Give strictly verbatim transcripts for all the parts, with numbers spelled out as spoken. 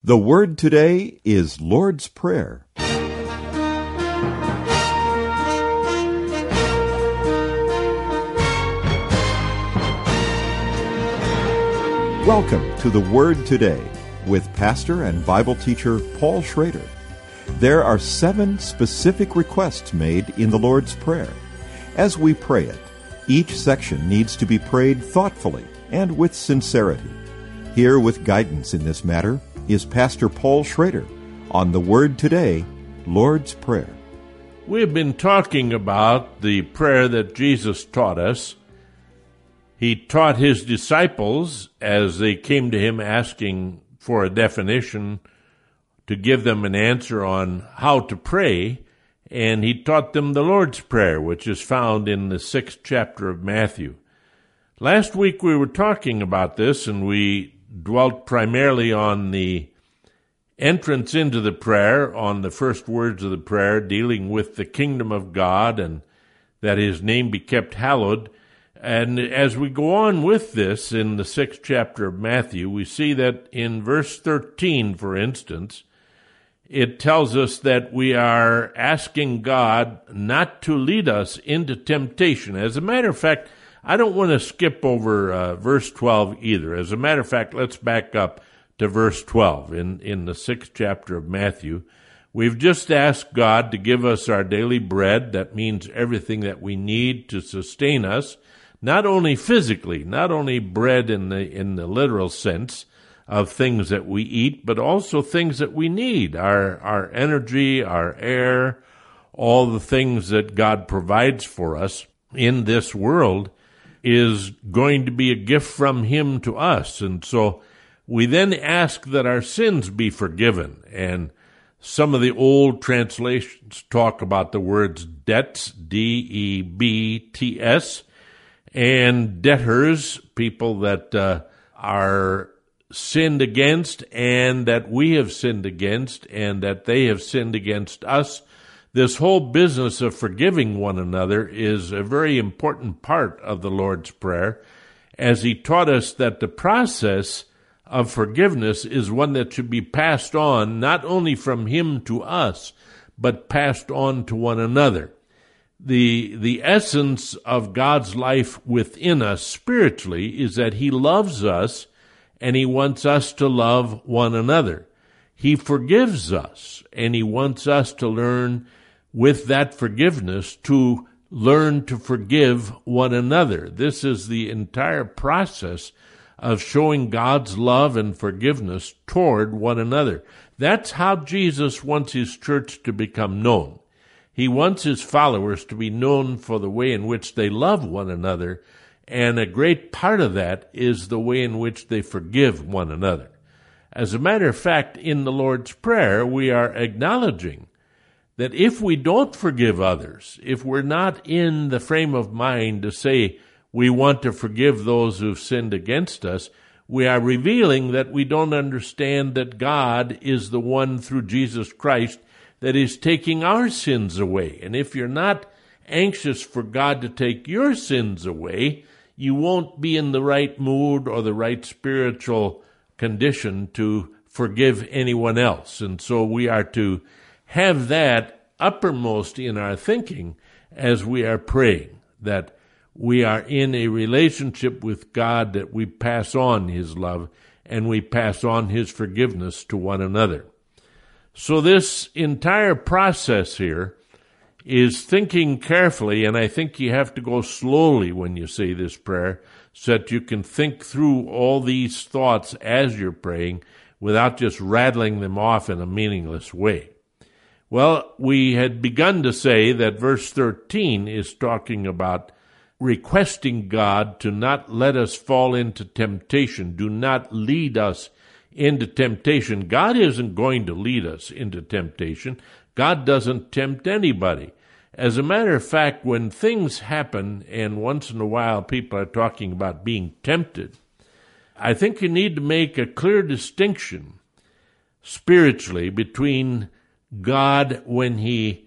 The word today is Lord's Prayer. Welcome to the Word Today with pastor and Bible teacher Paul Schrader. There are seven specific requests made in the Lord's Prayer. As we pray it, each section needs to be prayed thoughtfully and with sincerity. Here with guidance in this matter is Pastor Paul Schrader on the Word Today, Lord's Prayer. We've been talking about the prayer that Jesus taught us. He taught his disciples as they came to him asking for a definition to give them an answer on how to pray, and he taught them the Lord's Prayer, which is found in the sixth chapter of Matthew. Last week we were talking about this, and we dwelt primarily on the entrance into the prayer, on the first words of the prayer, dealing with the kingdom of God and that his name be kept hallowed. And as we go on with this in the sixth chapter of Matthew, we see that in verse thirteen, for instance, it tells us that we are asking God not to lead us into temptation. As a matter of fact, I don't want to skip over uh, verse twelve either. As a matter of fact, let's back up to verse twelve in, in the sixth chapter of Matthew. We've just asked God to give us our daily bread. That means everything that we need to sustain us, not only physically, not only bread in the in the literal sense of things that we eat, but also things that we need, our our energy, our air, all the things that God provides for us in this world is going to be a gift from him to us. And so we then ask that our sins be forgiven. And some of the old translations talk about the words debts, D E B T S, and debtors, people that uh, are sinned against and that we have sinned against and that they have sinned against us. This whole business of forgiving one another is a very important part of the Lord's Prayer, as he taught us that the process of forgiveness is one that should be passed on not only from him to us, but passed on to one another. The, the essence of God's life within us spiritually is that he loves us and he wants us to love one another. He forgives us and he wants us to learn with that forgiveness to learn to forgive one another. This is the entire process of showing God's love and forgiveness toward one another. That's how Jesus wants his church to become known. He wants his followers to be known for the way in which they love one another, and a great part of that is the way in which they forgive one another. As a matter of fact, in the Lord's Prayer, we are acknowledging that if we don't forgive others, if we're not in the frame of mind to say we want to forgive those who've sinned against us, we are revealing that we don't understand that God is the one through Jesus Christ that is taking our sins away. And if you're not anxious for God to take your sins away, you won't be in the right mood or the right spiritual condition to forgive anyone else. And so we are to have that uppermost in our thinking as we are praying, that we are in a relationship with God, that we pass on his love and we pass on his forgiveness to one another. So this entire process here is thinking carefully, and I think you have to go slowly when you say this prayer so that you can think through all these thoughts as you're praying without just rattling them off in a meaningless way. Well, we had begun to say that verse thirteen is talking about requesting God to not let us fall into temptation. Do not lead us into temptation. God isn't going to lead us into temptation. God doesn't tempt anybody. As a matter of fact, when things happen, and once in a while people are talking about being tempted, I think you need to make a clear distinction spiritually between God when he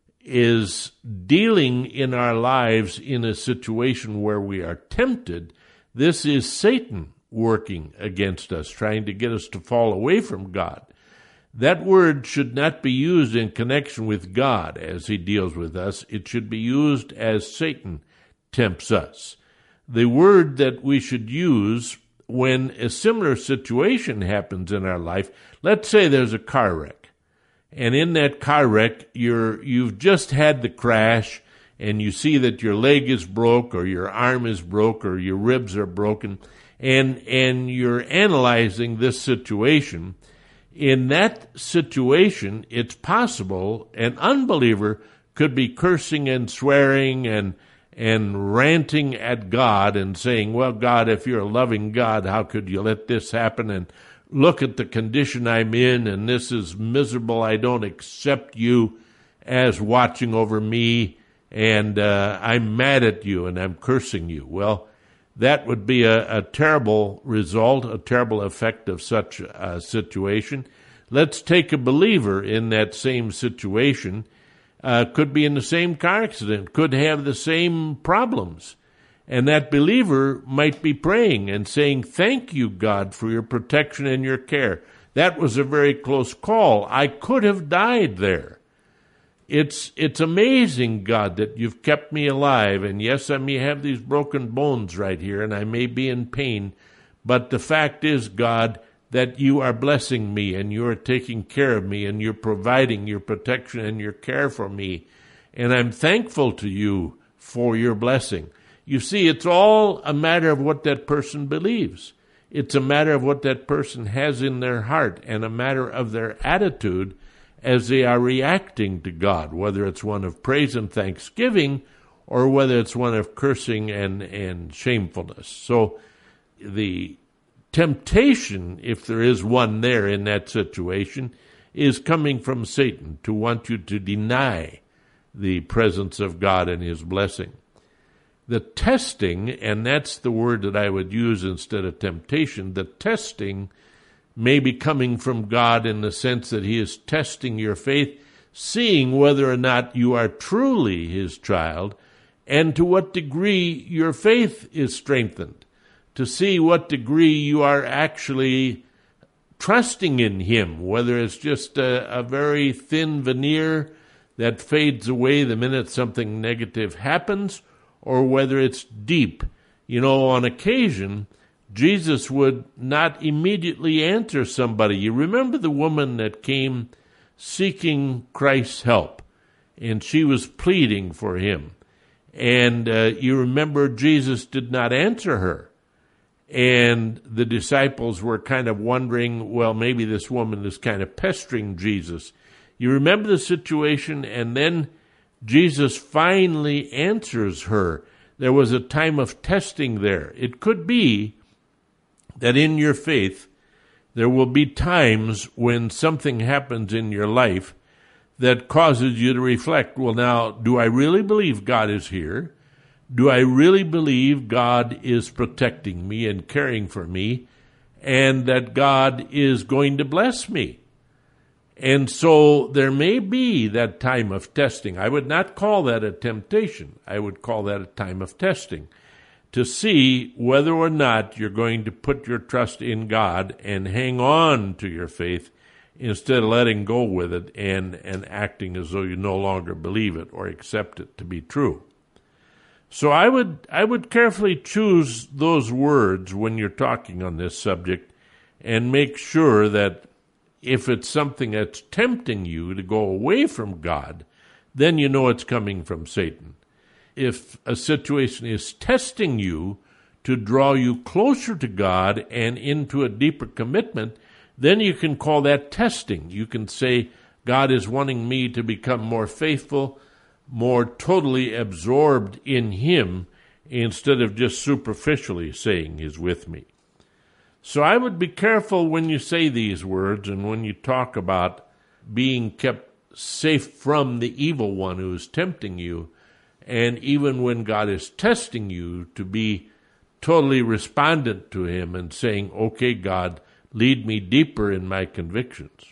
is dealing in our lives in a situation where we are tempted. This is Satan working against us, trying to get us to fall away from God. That word should not be used in connection with God as he deals with us. It should be used as Satan tempts us. The word that we should use when a similar situation happens in our life, let's say there's a car wreck, and in that car wreck, you're, you've just had the crash, and you see that your leg is broke, or your arm is broke, or your ribs are broken, and, and you're analyzing this situation. In that situation, it's possible an unbeliever could be cursing and swearing and and ranting at God and saying, well, God, if you're a loving God, how could you let this happen? And look at the condition I'm in, and this is miserable. I don't accept you as watching over me, and uh, I'm mad at you, and I'm cursing you. Well, that would be a, a terrible result, a terrible effect of such a situation. Let's take a believer in that same situation. Uh, could be in the same car accident, could have the same problems. And that believer might be praying and saying, thank you, God, for your protection and your care. That was a very close call. I could have died there. It's it's amazing, God, that you've kept me alive. And yes, I may have these broken bones right here, and I may be in pain. But the fact is, God, that you are blessing me, and you are taking care of me, and you're providing your protection and your care for me. And I'm thankful to you for your blessing. You see, it's all a matter of what that person believes. It's a matter of what that person has in their heart, and a matter of their attitude as they are reacting to God, whether it's one of praise and thanksgiving or whether it's one of cursing and, and shamefulness. So the temptation, if there is one there in that situation, is coming from Satan to want you to deny the presence of God and his blessing. The testing, and that's the word that I would use instead of temptation, the testing may be coming from God in the sense that he is testing your faith, seeing whether or not you are truly his child, and to what degree your faith is strengthened, to see what degree you are actually trusting in him, whether it's just a, a very thin veneer that fades away the minute something negative happens, or whether it's deep. You know, on occasion, Jesus would not immediately answer somebody. You remember the woman that came seeking Christ's help, and she was pleading for him. And uh, you remember Jesus did not answer her. And the disciples were kind of wondering, well, maybe this woman is kind of pestering Jesus. You remember the situation, and then Jesus finally answers her. There was a time of testing there. It could be that in your faith, there will be times when something happens in your life that causes you to reflect, well, now, do I really believe God is here? Do I really believe God is protecting me and caring for me, and that God is going to bless me? And so there may be that time of testing. I would not call that a temptation. I would call that a time of testing, to see whether or not you're going to put your trust in God and hang on to your faith instead of letting go with it and, and acting as though you no longer believe it or accept it to be true. So I would I would carefully choose those words when you're talking on this subject, and make sure that if it's something that's tempting you to go away from God, then you know it's coming from Satan. If a situation is testing you to draw you closer to God and into a deeper commitment, then you can call that testing. You can say, God is wanting me to become more faithful, more totally absorbed in him, instead of just superficially saying he's with me. So I would be careful when you say these words and when you talk about being kept safe from the evil one who is tempting you, and even when God is testing you, to be totally respondent to him and saying, okay, God, lead me deeper in my convictions.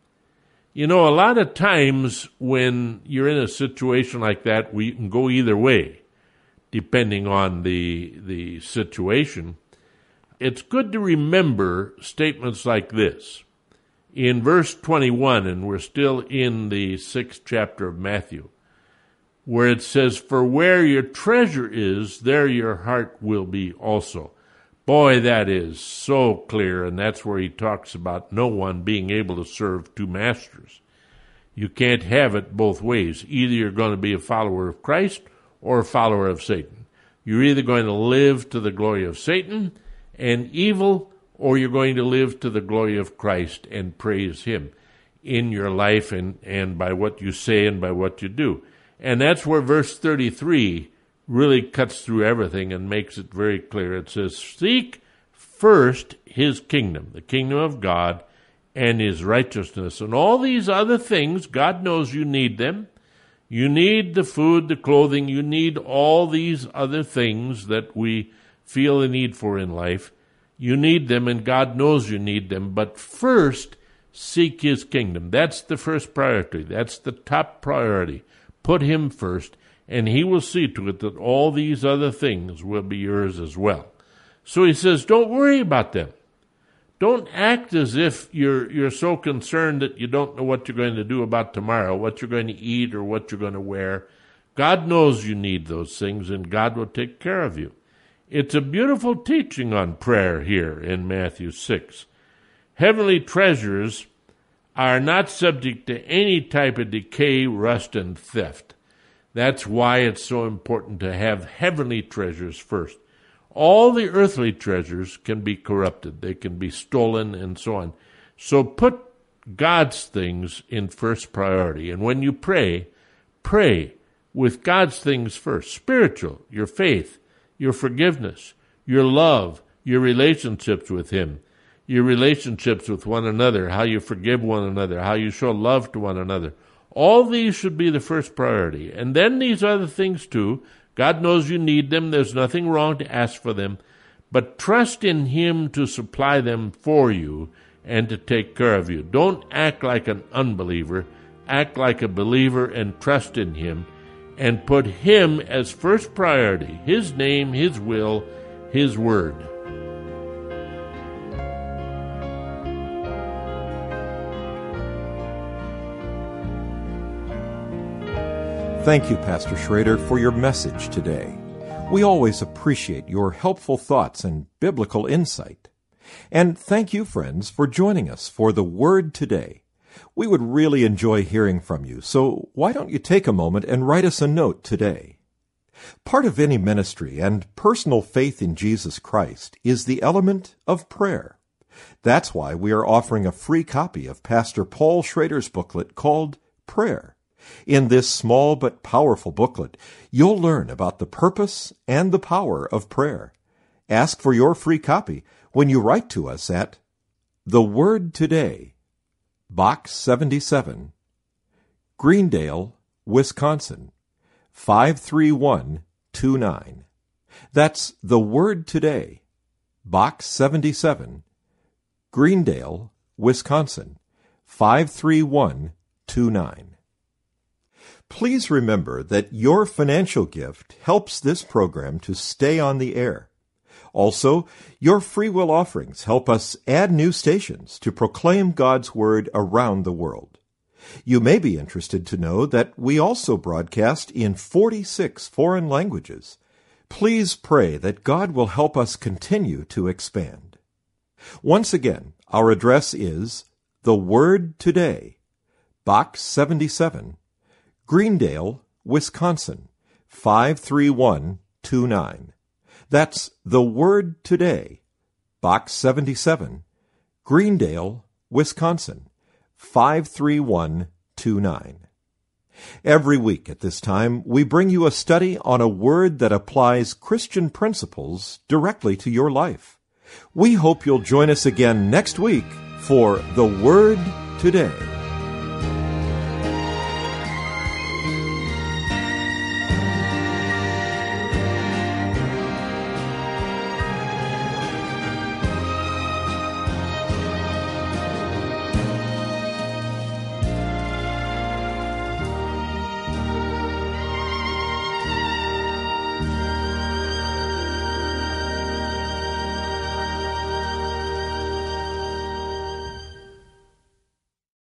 You know, a lot of times when you're in a situation like that, we can go either way, depending on the the situation. It's good to remember statements like this. In verse twenty-one, and we're still in the sixth chapter of Matthew, where it says, "For where your treasure is, there your heart will be also." Boy, that is so clear, and that's where he talks about no one being able to serve two masters. You can't have it both ways. Either you're going to be a follower of Christ or a follower of Satan. You're either going to live to the glory of Satan and evil, or you're going to live to the glory of Christ and praise him in your life and, and by what you say and by what you do. And that's where verse thirty-three really cuts through everything and makes it very clear. It says, "Seek first his kingdom," the kingdom of God, "and his righteousness." And all these other things, God knows you need them. You need the food, the clothing. You need all these other things that we feel the need for in life. You need them, and God knows you need them. But first, seek his kingdom. That's the first priority. That's the top priority. Put him first, and he will see to it that all these other things will be yours as well. So he says, don't worry about them. Don't act as if you're you're so concerned that you don't know what you're going to do about tomorrow, what you're going to eat or what you're going to wear. God knows you need those things, and God will take care of you. It's a beautiful teaching on prayer here in Matthew six. Heavenly treasures are not subject to any type of decay, rust, and theft. That's why it's so important to have heavenly treasures first. All the earthly treasures can be corrupted. They can be stolen and so on. So put God's things in first priority. And when you pray, pray with God's things first. Spiritual, your faith, your forgiveness, your love, your relationships with him, your relationships with one another, how you forgive one another, how you show love to one another. All these should be the first priority. And then these other things too. God knows you need them. There's nothing wrong to ask for them. But trust in him to supply them for you and to take care of you. Don't act like an unbeliever. Act like a believer and trust in him and put him as first priority. His name, his will, his word. Thank you, Pastor Schrader, for your message today. We always appreciate your helpful thoughts and biblical insight. And thank you, friends, for joining us for the Word today. We would really enjoy hearing from you, so why don't you take a moment and write us a note today? Part of any ministry and personal faith in Jesus Christ is the element of prayer. That's why we are offering a free copy of Pastor Paul Schrader's booklet called Prayer. In this small but powerful booklet, you'll learn about the purpose and the power of prayer. Ask for your free copy when you write to us at The Word Today, Box seventy-seven, Greendale, Wisconsin, five three one two nine. That's The Word Today, Box seventy-seven, Greendale, Wisconsin, five three one two nine. Please remember that your financial gift helps this program to stay on the air. Also, your free will offerings help us add new stations to proclaim God's Word around the world. You may be interested to know that we also broadcast in forty-six foreign languages. Please pray that God will help us continue to expand. Once again, our address is The Word Today, Box seventy-seven, Greendale, Wisconsin, five three one two nine. That's The Word Today, Box seventy-seven, Greendale, Wisconsin, five three one two nine. Every week at this time, we bring you a study on a word that applies Christian principles directly to your life. We hope you'll join us again next week for The Word Today.